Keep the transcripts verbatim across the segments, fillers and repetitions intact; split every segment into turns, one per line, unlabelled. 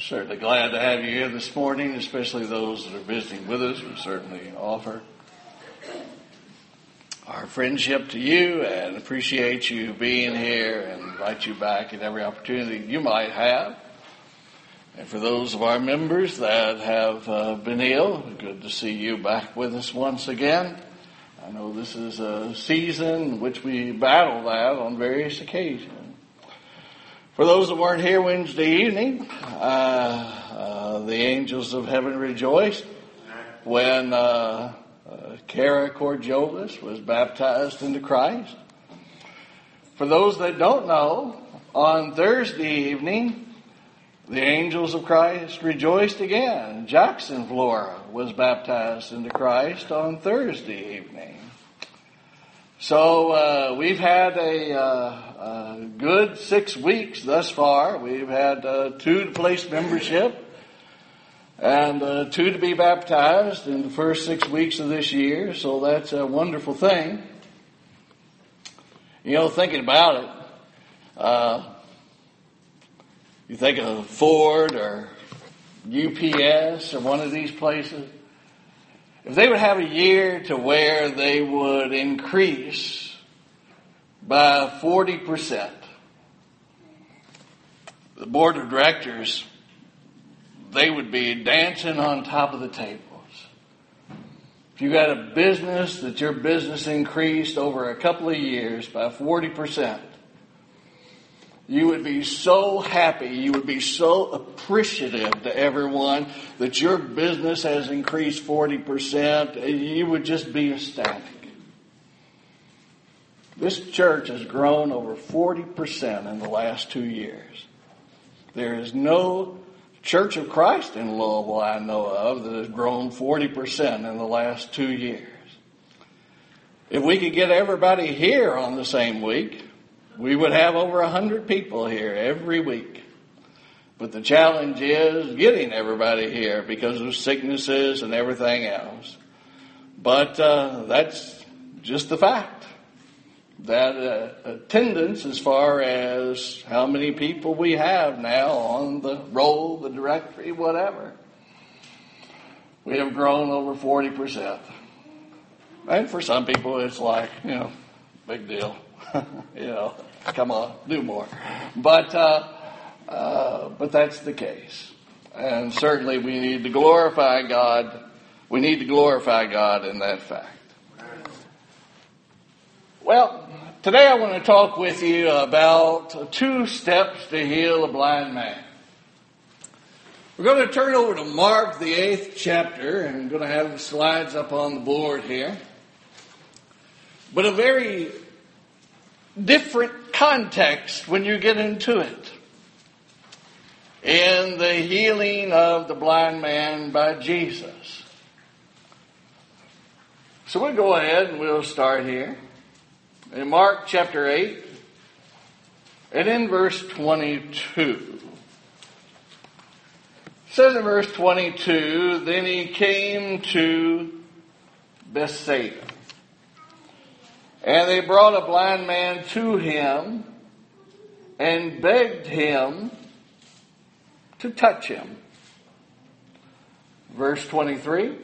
Certainly glad to have you here this morning, especially those that are visiting with us. We certainly offer our friendship to you and appreciate you being here and invite you back at every opportunity you might have. And for those of our members that have uh, been ill, good to see you back with us once again. I know this is a season in which we battle that on various occasions. For those that weren't here Wednesday evening, uh, uh, the angels of heaven rejoiced when uh, uh, Kara Cordiolis was baptized into Christ. For those that don't know, on Thursday evening, the angels of Christ rejoiced again. Jackson Flora was baptized into Christ on Thursday evening. So uh, we've had a, uh, a good six weeks thus far. We've had uh, two to place membership and uh, two to be baptized in the first six weeks of this year. So that's a wonderful thing. You know, thinking about it, uh, you think of Ford or U P S or one of these places. If they would have a year to where they would increase by forty percent, the board of directors, they would be dancing on top of the tables. If you got a business that your business increased over a couple of years by forty percent, you would be so happy, you would be so appreciative to everyone that your business has increased forty percent. You would just be ecstatic. This church has grown over forty percent in the last two years. There is no Church of Christ in Louisville I know of that has grown forty percent in the last two years. If we could get everybody here on the same week, we would have over a hundred people here every week. But the challenge is getting everybody here because of sicknesses and everything else. But uh, that's just the fact. That uh, attendance as far as how many people we have now on the roll, the directory, whatever. We have grown over forty percent. And for some people it's like, you know, big deal. you know, come on, do more. But uh, uh, but that's the case. And certainly we need to glorify God. We need to glorify God in that fact. Well, today I want to talk with you about two steps to heal a blind man. We're going to turn over to Mark, the eighth chapter, and I'm going to have the slides up on the board here. But a very different context when you get into it. In the healing of the blind man by Jesus. So we'll go ahead and we'll start here. In Mark chapter eight, and in verse twenty-two. It says in verse twenty-two, then he came to Bethsaida. And they brought a blind man to him and begged him to touch him. Verse twenty-three.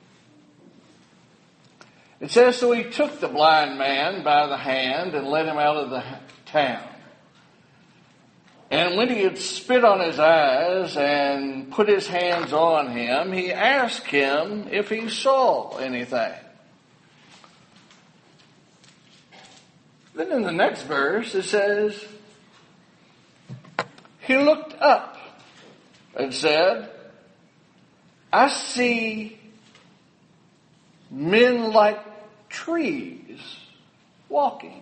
It says, so he took the blind man by the hand and led him out of the town. And when he had spit on his eyes and put his hands on him, he asked him if he saw anything. Then in the next verse it says, he looked up and said, I see men like trees walking.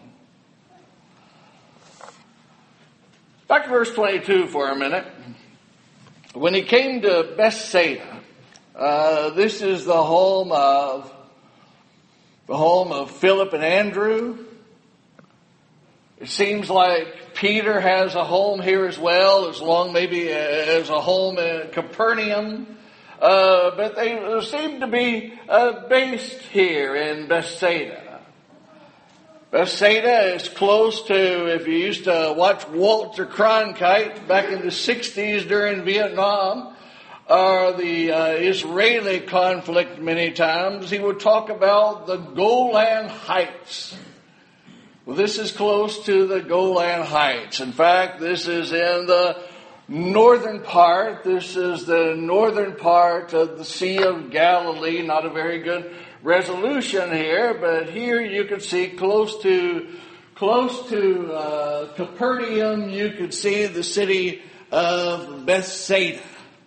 Back to verse twenty-two for a minute. When he came to Bethsaida, uh, this is the home of the home of Philip and Andrew. It seems like Peter has a home here as well, as long maybe as a home in Capernaum. Uh, but they seem to be uh, based here in Bethsaida. Bethsaida is close to, if you used to watch Walter Cronkite back in the sixties during Vietnam, or the uh, Israeli conflict many times, he would talk about the Golan Heights. Well, this is close to the Golan Heights. In fact, this is in the northern part. This is the northern part of the Sea of Galilee. Not a very good resolution here, but here you can see close to close to uh, Capernaum, you could see the city of Bethsaida.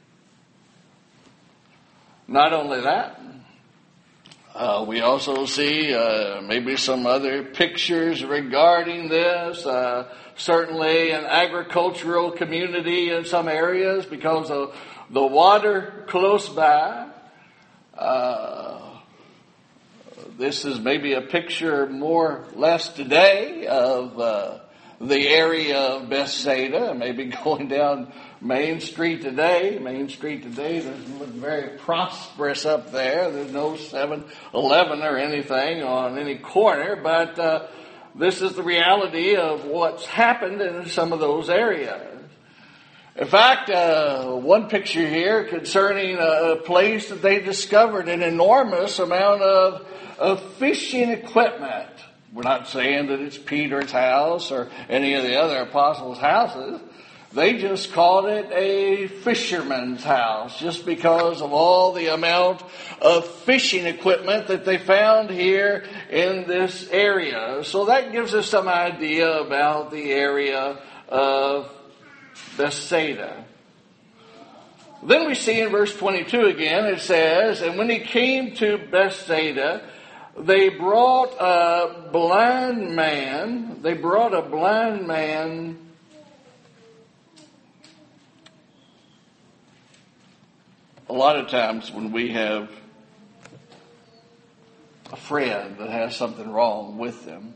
Not only that, uh, we also see uh, maybe some other pictures regarding this. Uh, certainly an agricultural community in some areas because of the water close by. Uh, This is maybe a picture more or less today of uh, the area of Bethsaida, maybe going down Main Street today. Main Street today doesn't look very prosperous up there. There's no seven eleven or anything on any corner, but uh, this is the reality of what's happened in some of those areas. In fact, uh, one picture here concerning a place that they discovered an enormous amount of of fishing equipment. We're not saying that it's Peter's house or any of the other apostles' houses. They just called it a fisherman's house just because of all the amount of fishing equipment that they found here in this area. So that gives us some idea about the area of Bethsaida. Then we see in verse twenty-two again, it says, "And when he came to Bethsaida, they brought a blind man, they brought a blind man a lot of times when we have a friend that has something wrong with them,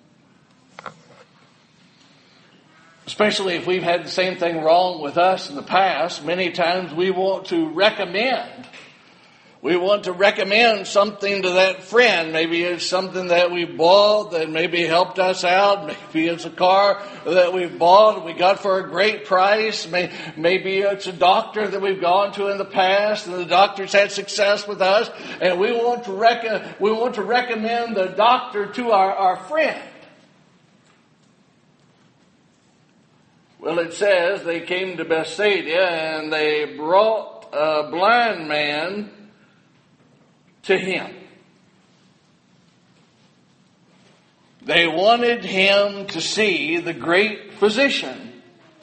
especially if we've had the same thing wrong with us in the past, many times we want to recommend We want to recommend something to that friend. Maybe it's something that we bought that maybe helped us out. Maybe it's a car that we bought we got for a great price. Maybe it's a doctor that we've gone to in the past and the doctor's had success with us. And we want to rec- we want to recommend the doctor to our, our friend. Well, it says they came to Bethsaida and they brought a blind man to him. They wanted him to see the great physician.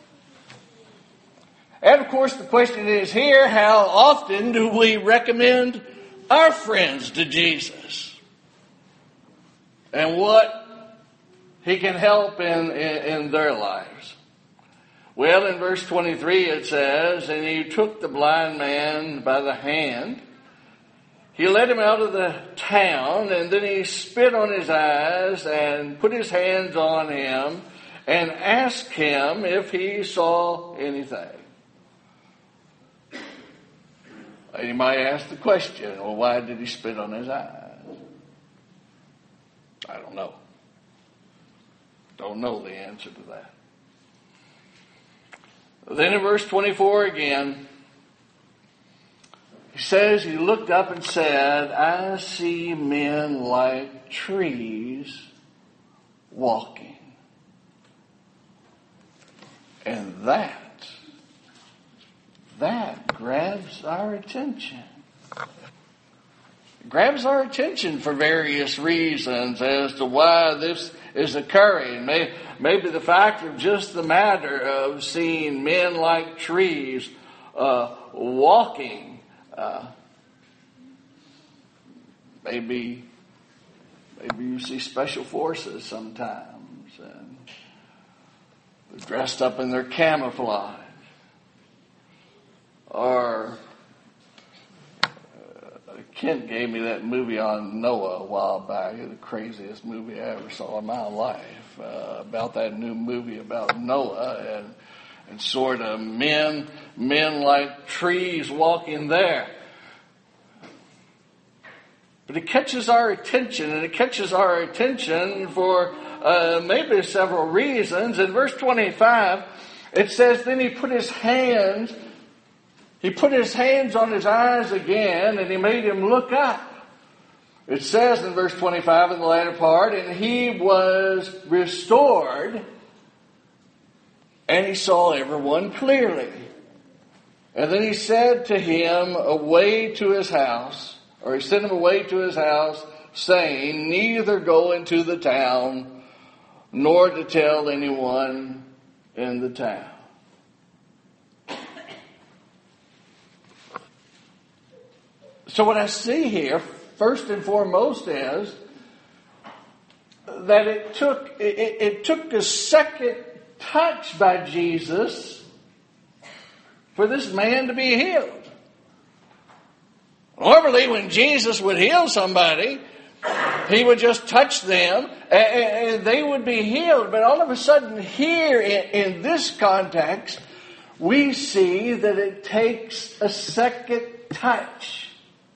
And of course the question is here, how often do we recommend our friends to Jesus? And what he can help in, in, in their lives? Well, in verse twenty-three it says, "And he took the blind man by the hand. He led him out of the town, and then he spit on his eyes and put his hands on him and asked him if he saw anything." And you might ask the question, well, why did he spit on his eyes? I don't know. Don't know the answer to that. Then in verse twenty-four again, he says he looked up and said, "I see men like trees walking." And that, that grabs our attention. It grabs our attention for various reasons as to why this is occurring. Maybe the fact of just the matter of seeing men like trees uh, walking. Uh, maybe, maybe you see special forces sometimes, and they're dressed up in their camouflage. Or uh, Kent gave me that movie on Noah a while back. It was the craziest movie I ever saw in my life. Uh, about that new movie about Noah and. And sort of men, men like trees walking there. But it catches our attention, and it catches our attention for Uh, maybe there's several reasons. In verse twenty-five, it says, then he put his hands, he put his hands on his eyes again, and he made him look up. It says in verse twenty-five in the latter part, and he was restored, and he saw everyone clearly. And then he said to him, away to his house, or he sent him away to his house, saying, neither go into the town, nor to tell anyone in the town. So what I see here, first and foremost, is that it took it, it took a second touch by Jesus for this man to be healed. Normally, when Jesus would heal somebody, he would just touch them and they would be healed. But all of a sudden here in, in this context, we see that it takes a second touch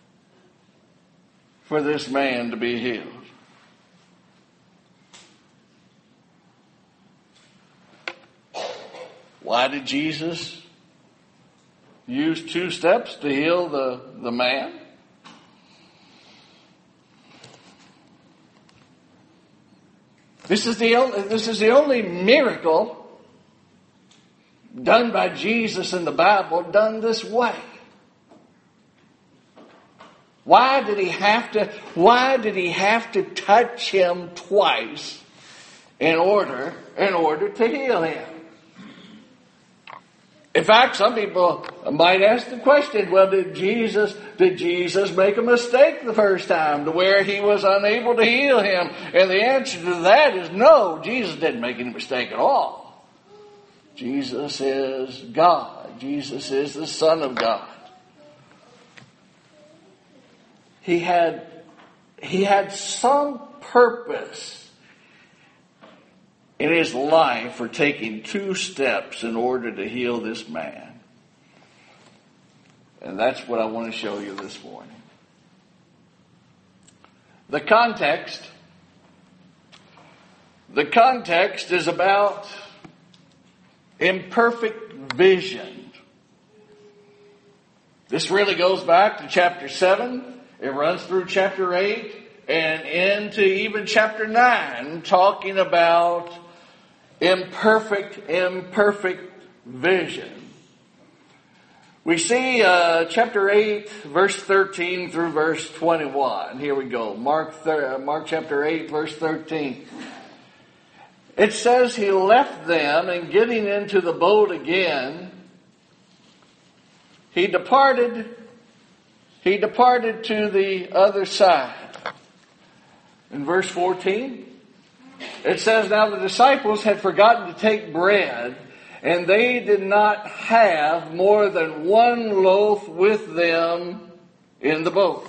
for this man to be healed. Why did Jesus use two steps to heal the, the man? This is the only, this is the only miracle done by Jesus in the Bible done this way. Why did he have to, why did he have to touch him twice in order, in order to heal him? In fact, some people might ask the question, well, did Jesus, did Jesus make a mistake the first time to where he was unable to heal him? And the answer to that is no, Jesus didn't make any mistake at all. Jesus is God. Jesus is the Son of God. He had, he had some purpose in his life for taking two steps in order to heal this man. And that's what I want to show you this morning. The context, the context is about imperfect vision. This really goes back to chapter seven. It runs through chapter eight and into even chapter nine, talking about imperfect, imperfect vision. We see uh, chapter eight, verse thirteen through verse twenty-one. Here we go. Mark, thir- Mark chapter eight, verse thirteen. It says he left them, and getting into the boat again, he departed, he departed to the other side. In verse fourteen, it says, now the disciples had forgotten to take bread, and they did not have more than one loaf with them in the boat.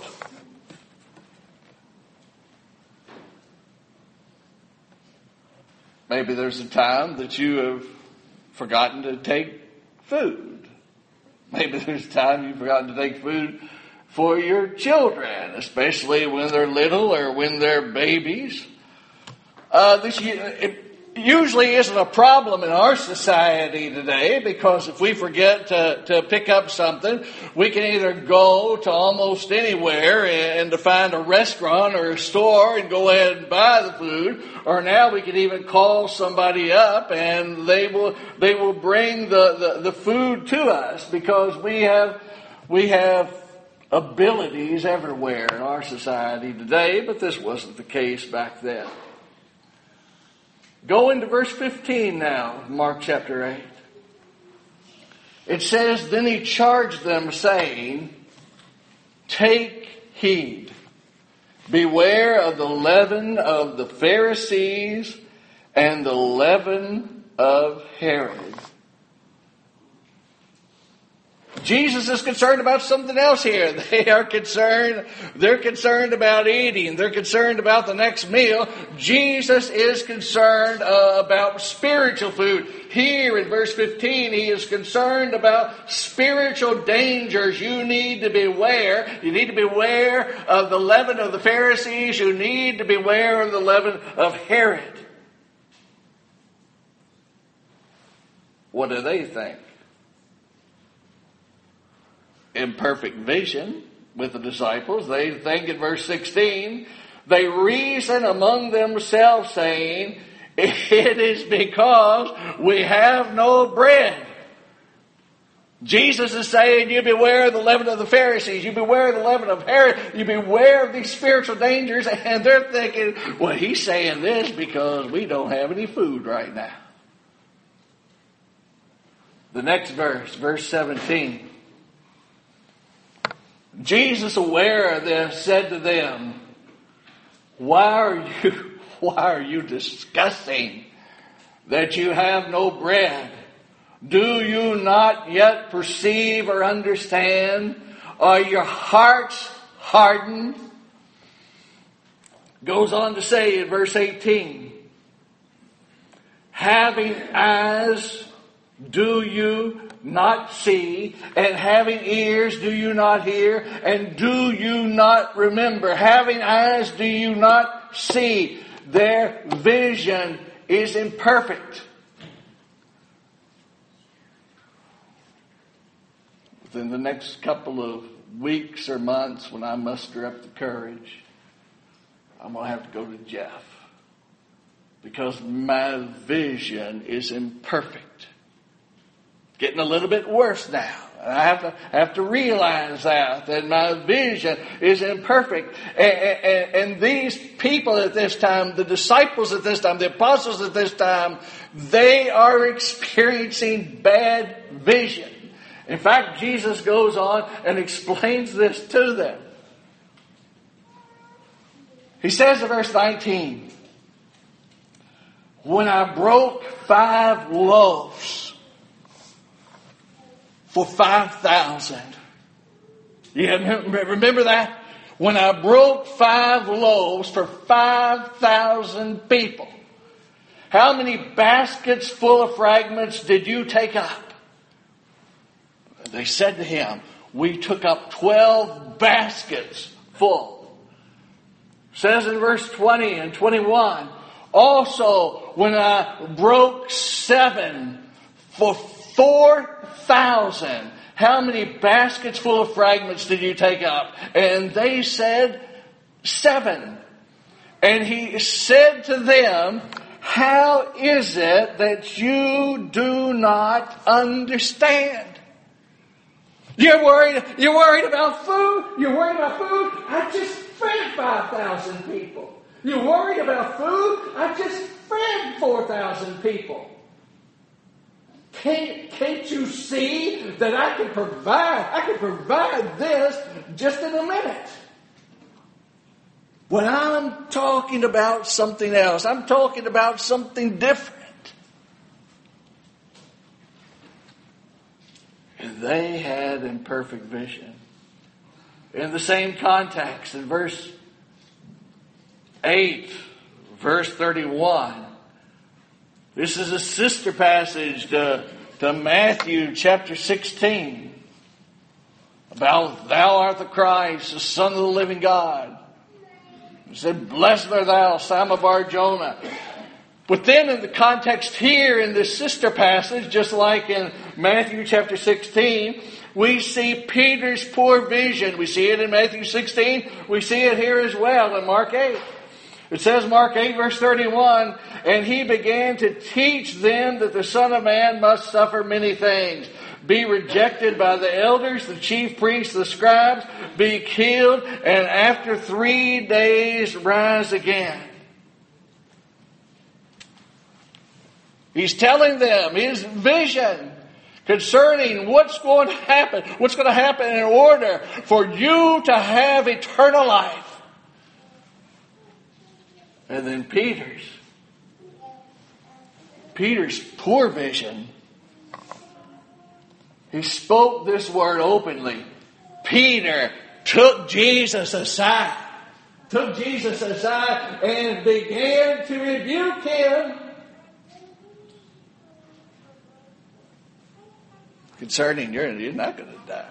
Maybe there's a time that you have forgotten to take food. Maybe there's a time you've forgotten to take food for your children, especially when they're little or when they're babies. Uh, this it usually isn't a problem in our society today, because if we forget to, to pick up something, we can either go to almost anywhere and to find a restaurant or a store and go ahead and buy the food, or now we can even call somebody up and they will they will bring the, the, the food to us, because we have we have abilities everywhere in our society today, but this wasn't the case back then. Go into verse fifteen now, Mark chapter eight. It says, then he charged them, saying, take heed. Beware of the leaven of the Pharisees and the leaven of Herod. Jesus is concerned about something else here. They are concerned, they're concerned about eating. They're concerned about the next meal. Jesus is concerned uh, about spiritual food. Here in verse fifteen, he is concerned about spiritual dangers. You need to beware. You need to beware of the leaven of the Pharisees. You need to beware of the leaven of Herod. what do they think? Imperfect vision with the disciples. They think in verse sixteen, they reason among themselves saying, it is because we have no bread. Jesus is saying, you beware of the leaven of the Pharisees. You beware of the leaven of Herod. You beware of these spiritual dangers. And they're thinking, well, he's saying this because we don't have any food right now. The next verse, verse seventeen. Jesus, aware of this, said to them, why are you, why are you discussing that you have no bread? Do you not yet perceive or understand? Are your hearts hardened? Goes on to say in verse eighteen, having eyes, do you not see? And having ears, do you not hear? And do you not remember? Having eyes, do you not see? Their vision is imperfect. Within the next couple of weeks or months, when I muster up the courage, I'm going to have to go to Jeff. Because my vision is imperfect. Getting a little bit worse now. And I have to I have to realize that, that my vision is imperfect. And, and, and these people at this time, the disciples at this time, the apostles at this time, they are experiencing bad vision. In fact, Jesus goes on and explains this to them. He says in verse nineteen, when I broke five loaves for five thousand. You remember that? When I broke five loaves for five thousand people. How many baskets full of fragments did you take up? They said to him, we took up twelve baskets full. Says in verse twenty and twenty-one, also when I broke seven for four thousand, how many baskets full of fragments did you take up? And they said, seven. And he said to them, how is it that you do not understand? You're worried, you're worried about food? You're worried about food? I just fed five thousand people. You're worried about food? I just fed four thousand people. Can't, can't you see that I can provide, I can provide this just in a minute? When I'm talking about something else, I'm talking about something different. They had imperfect vision. In the same context, in verse eight, verse thirty-one, this is a sister passage to, to Matthew chapter sixteen. About thou art the Christ, the Son of the living God. He said, blessed art thou, Simon of Bar-Jonah. But then in the context here in this sister passage, just like in Matthew chapter sixteen, we see Peter's poor vision. We see it in Matthew sixteen. We see it here as well in Mark eight. It says, Mark eight verse thirty-one, and he began to teach them that the Son of Man must suffer many things, be rejected by the elders, the chief priests, the scribes, be killed, and after three days rise again. He's telling them his vision concerning what's going to happen, what's going to happen in order for you to have eternal life. And then Peter's, Peter's poor vision. He spoke this word openly. Peter took Jesus aside, took Jesus aside and began to rebuke him concerning you're, you're not going to die.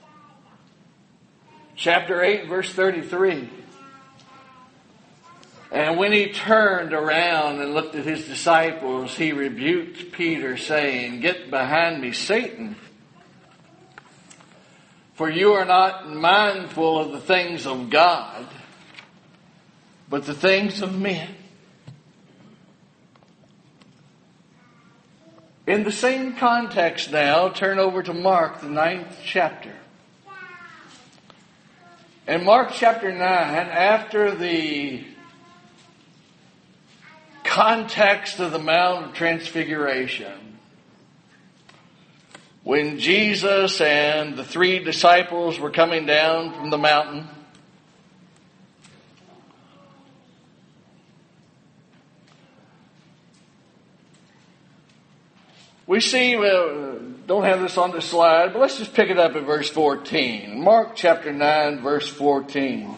Chapter eight, verse thirty-three. And when he turned around and looked at his disciples, he rebuked Peter, saying, "Get behind me, Satan. For you are not mindful of the things of God, but the things of men." In the same context now, turn over to Mark, the ninth chapter. In Mark chapter nine, after the context of the Mount of Transfiguration, when Jesus and the three disciples were coming down from the mountain, we see, well, don't have this on the slide, but let's just pick it up at verse fourteen. Mark chapter nine, verse fourteen.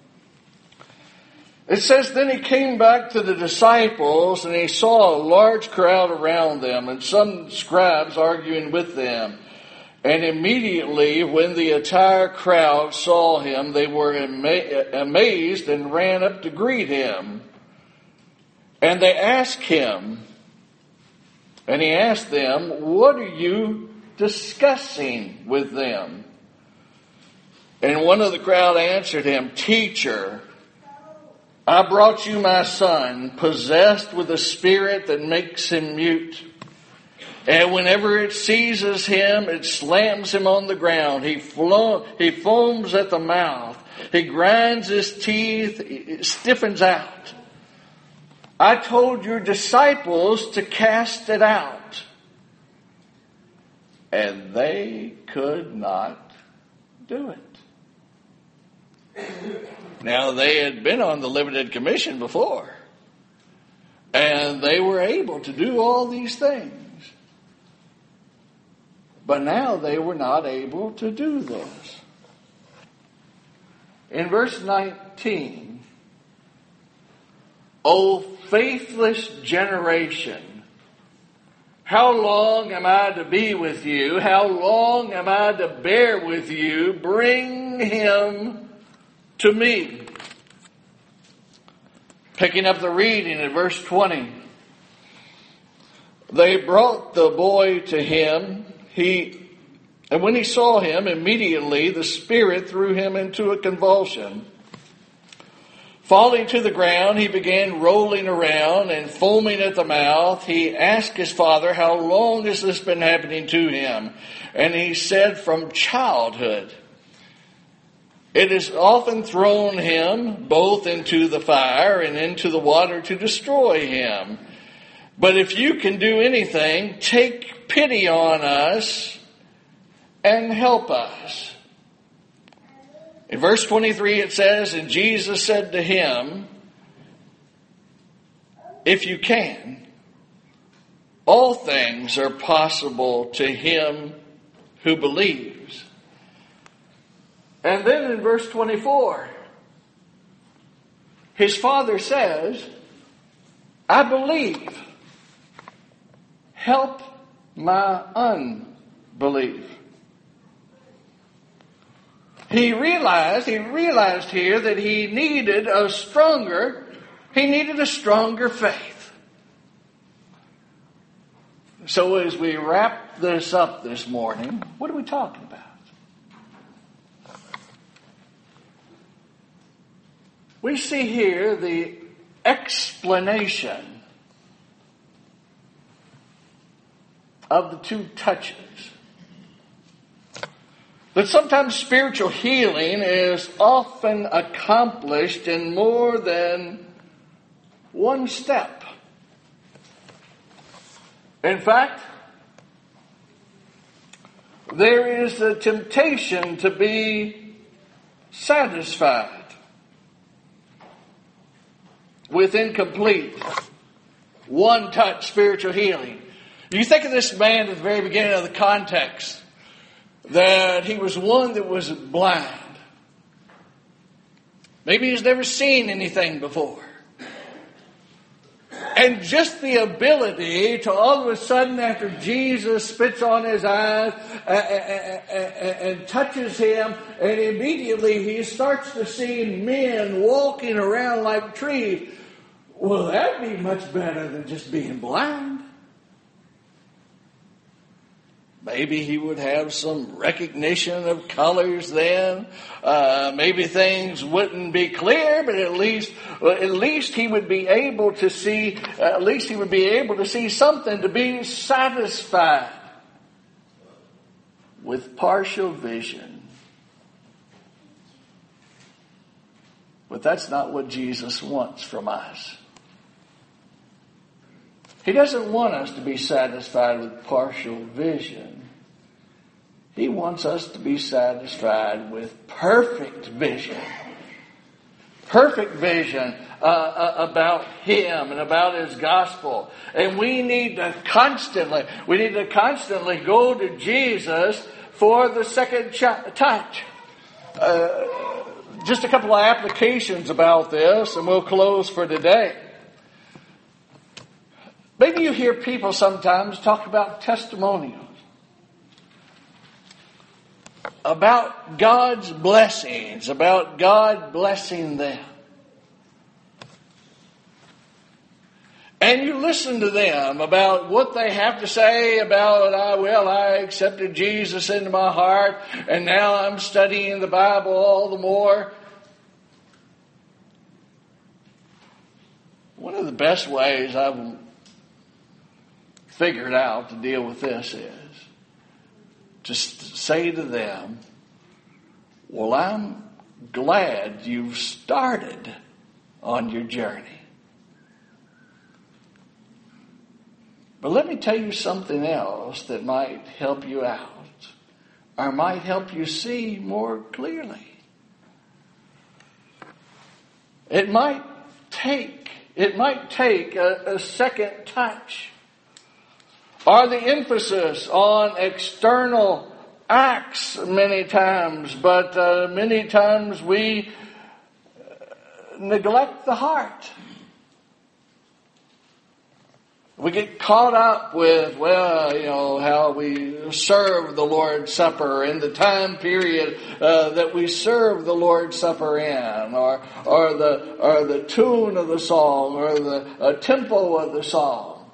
It says, "Then he came back to the disciples, and he saw a large crowd around them, and some scribes arguing with them. And immediately, when the entire crowd saw him, they were ama- amazed and ran up to greet him. And they asked him, and he asked them, 'What are you discussing with them?' And one of the crowd answered him, 'Teacher, I brought you my son, possessed with a spirit that makes him mute. And whenever it seizes him, it slams him on the ground. He, flo- he foams at the mouth. He grinds his teeth, it stiffens out. I told your disciples to cast it out, and they could not do it.'" Now, they had been on the limited commission before, and they were able to do all these things. But now they were not able to do this. In verse nineteen, "O faithless generation, how long am I to be with you? How long am I to bear with you? Bring him to me." Picking up the reading at verse twenty. "They brought the boy to him. He, and when he saw him, immediately the spirit threw him into a convulsion. Falling to the ground, he began rolling around and foaming at the mouth. He asked his father, 'How long has this been happening to him?' And he said, 'From childhood. It has often thrown him both into the fire and into the water to destroy him. But if you can do anything, take pity on us and help us.' In verse twenty-three it says, "And Jesus said to him, 'If you can, all things are possible to him who believes.'" And then in verse twenty-four, his father says, "I believe. Help my unbelief." He realized, he realized here that he needed a stronger, he needed a stronger faith. So as we wrap this up this morning, what are we talking about? We see here the explanation of the two touches. That sometimes spiritual healing is often accomplished in more than one step. In fact, there is a temptation to be satisfied with incomplete, one-touch spiritual healing. You think of this man at the very beginning of the context, that he was one that was blind. Maybe he's never seen anything before. And just the ability to all of a sudden, after Jesus spits on his eyes and touches him, and immediately he starts to see men walking around like trees. Well, that'd be much better than just being blind. Maybe he would have some recognition of colors then. Uh, maybe things wouldn't be clear, but at least, well, at least he would be able to see. Uh, at least he would be able to see something to be satisfied with partial vision. But that's not what Jesus wants from us. He doesn't want us to be satisfied with partial vision. He wants us to be satisfied with perfect vision. Perfect vision uh, uh, about Him and about His gospel. And we need to constantly, we need to constantly go to Jesus for the second ch- touch. Uh, just a couple of applications about this, and we'll close for today. Maybe you hear people sometimes talk about testimonials, about God's blessings, about God blessing them. And you listen to them about what they have to say about, I, well, I accepted Jesus into my heart, and now I'm studying the Bible all the more. One of the best ways I've figured out to deal with this is just say to them, well, I'm glad you've started on your journey. But let me tell you something else that might help you out, or might help you see more clearly. It might take, it might take a, a second touch, or the emphasis on external acts many times, but uh, many times we neglect the heart. We get caught up with, well, you know, how we serve the Lord's Supper in the time period uh, that we serve the Lord's Supper in, or or the or the tune of the song, or the uh, tempo of the song,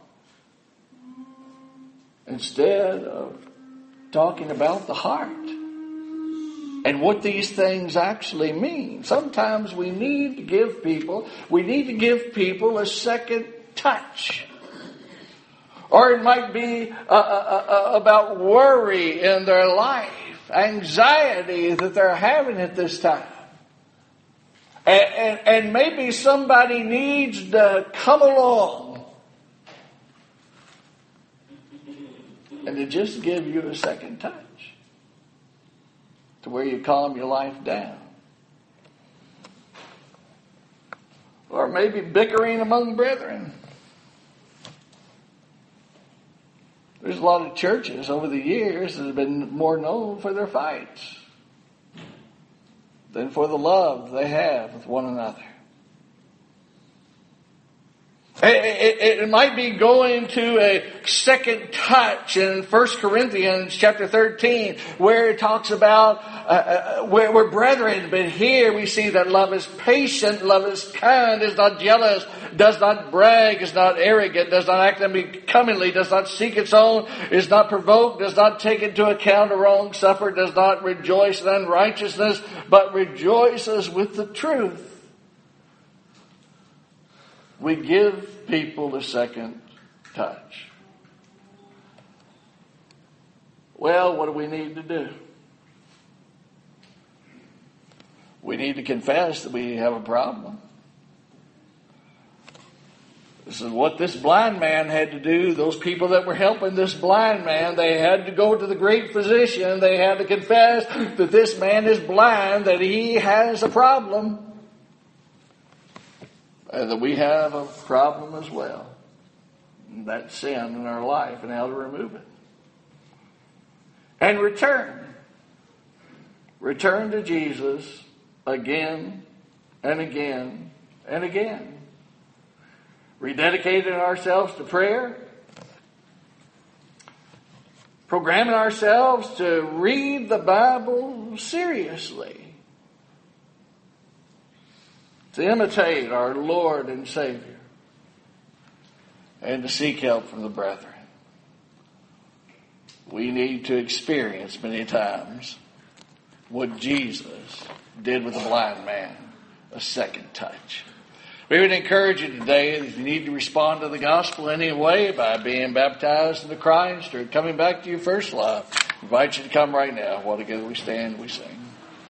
instead of talking about the heart and what these things actually mean. Sometimes we need to give people, we need to give people a second touch. Or it might be uh, uh, uh, about worry in their life, anxiety that they're having at this time. And, and, and maybe somebody needs to come along and to just give you a second touch to where you calm your life down. Or maybe bickering among brethren. There's a lot of churches over the years that have been more known for their fights than for the love they have with one another. It, it, it might be going to a second touch in First Corinthians chapter thirteen, where it talks about uh, uh, where we're brethren, but here we see that love is patient, love is kind, is not jealous, does not brag, is not arrogant, does not act unbecomingly, does not seek its own, is not provoked, does not take into account a wrong suffered, does not rejoice in unrighteousness, but rejoices with the truth. We give people a second touch. Well, what do we need to do? We need to confess that we have a problem. This is what this blind man had to do. Those people that were helping this blind man, they had to go to the great physician. They had to confess that this man is blind, that he has a problem. And that we have a problem as well. That sin in our life and how to remove it. And return. Return to Jesus again and again and again. Rededicating ourselves to prayer. Programming ourselves to read the Bible seriously. To imitate our Lord and Savior. and to seek help from the brethren. We need to experience many times what Jesus did with the blind man, a second touch. We would encourage you today that if you need to respond to the gospel in any way by being baptized into Christ or coming back to your first love, I invite you to come right now while together we stand and we sing.